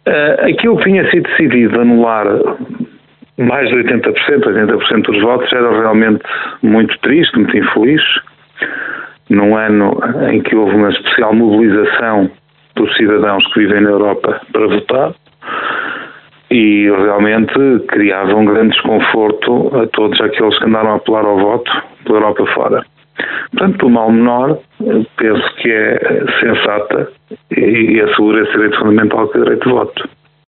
Aquilo que tinha sido decidido anular mais de 80% dos votos era realmente muito triste, muito infeliz. Num ano em que houve uma especial mobilização dos cidadãos que vivem na Europa para votar e realmente criava um grande desconforto a todos aqueles que andaram a apelar ao voto pela Europa fora. Portanto, pelo mal menor, penso que é sensata e assegura esse direito fundamental que é o direito de voto.